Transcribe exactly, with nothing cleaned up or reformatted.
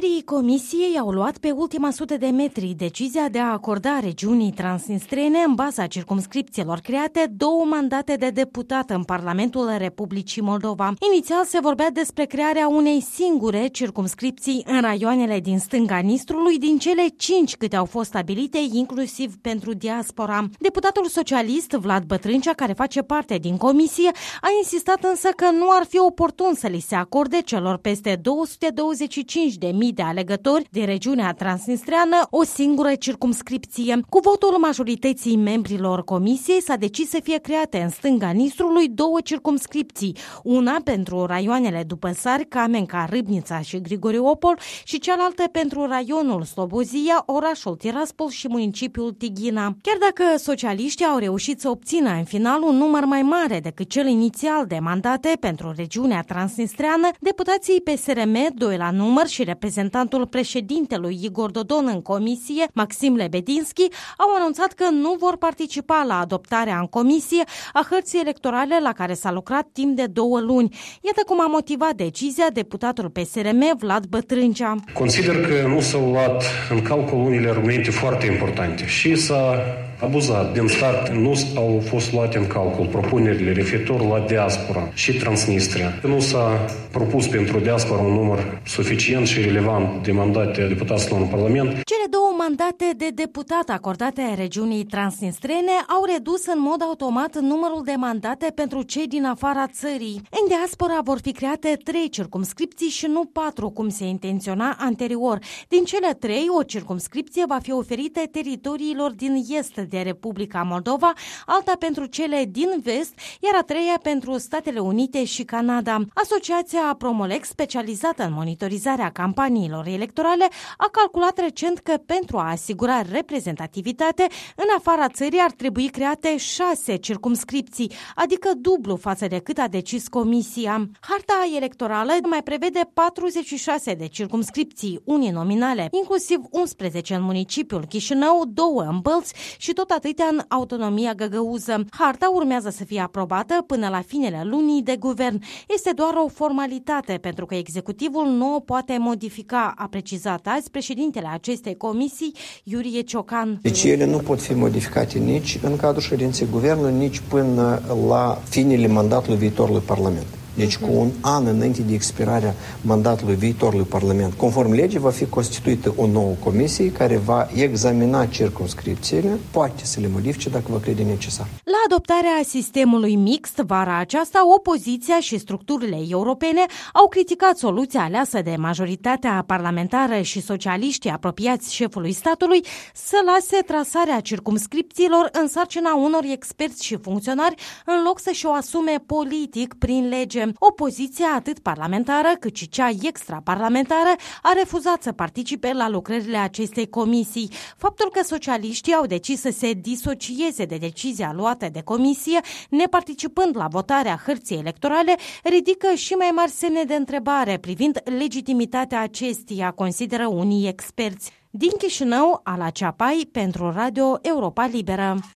Membrii comisiei au luat pe ultima sută de metri decizia de a acorda regiunii transnistrene, în baza circumscripțiilor create, două mandate de deputat în Parlamentul Republicii Moldova. Inițial se vorbea despre crearea unei singure circumscripții în raioanele din stânga Nistrului, din cele cinci câte au fost stabilite, inclusiv pentru diaspora. Deputatul socialist Vlad Bătrâncea, care face parte din comisie, a insistat însă că nu ar fi oportun să li se acorde celor peste două sute douăzeci și cinci de mii de alegători din regiunea transnistreană o singură circumscripție. Cu votul majorității membrilor comisiei s-a decis să fie create în stânga Nistrului două circumscripții, una pentru raioanele Dupăsari, Camenca, Râbnița și Grigoriopol și cealaltă pentru raionul Slobozia, orașul Tiraspol și municipiul Tighina. Chiar dacă socialiștii au reușit să obțină în final un număr mai mare decât cel inițial de mandate pentru regiunea transnistreană, deputații P S R M, doi la număr, și reprezentantul președintelui Igor Dodon în comisie, Maxim Lebedinski, au anunțat că nu vor participa la adoptarea în comisie a hărții electorale la care s-a lucrat timp de două luni. Iată cum a motivat decizia deputatul P S R M Vlad Bătrâncea. Consider că nu s-au luat în calcul unele argumente foarte importante și s-a abuzat. Din start nu au fost luate în calcul propunerile referitor la diaspora și Transnistria. Nu s-a propus pentru diaspora un număr suficient și relevant de mandate deputaților în Parlament. Cele două mandate de deputat acordate regiunii transnistrene au redus în mod automat numărul de mandate pentru cei din afara țării. În diaspora vor fi create trei circumscripții și nu patru, cum se intenționa anterior. Din cele trei, o circumscripție va fi oferită teritoriilor din est de Republica Moldova, alta pentru cele din vest, iar a treia pentru Statele Unite și Canada. Asociația Promolex, specializată în monitorizarea campaniilor electorale, a calculat recent că pentru a asigura reprezentativitate, în afara țării ar trebui create șase circumscripții, adică dublu față de cât a decis Comisia. Harta electorală mai prevede patruzeci și șase de circumscripții uninominale, inclusiv unsprezece în municipiul Chișinău, două în Bălți și tot atâtea în autonomia Găgăuză. Harta urmează să fie aprobată până la finele lunii de guvern. Este doar o formalitate, pentru că executivul nu o poate modifica, a precizat azi președintele acestei comisii, Iurie Ciocan. Deci ele nu pot fi modificate nici în cadrul ședinței guvernului, nici până la finele mandatului viitorului Parlament. Deci cu un an înainte de expirarea mandatului viitorului Parlament, conform legii, va fi constituită o nouă comisie care va examina circumscripțiile, poate să le modifice dacă va crede necesar. La adoptarea sistemului mixt vara aceasta, opoziția și structurile europene au criticat soluția aleasă de majoritatea parlamentară și socialiștii apropiați șefului statului să lase trasarea circumscripțiilor în sarcina unor experți și funcționari în loc să-și o asume politic prin lege. Opoziția, atât parlamentară cât și cea extraparlamentară, a refuzat să participe la lucrările acestei comisii. Faptul că socialiștii au decis să se disocieze de decizia luată de comisie, neparticipând la votarea hărții electorale, ridică și mai mari semne de întrebare privind legitimitatea acesteia, consideră unii experți. Din Chișinău, Ala Ceapai, pentru Radio Europa Liberă.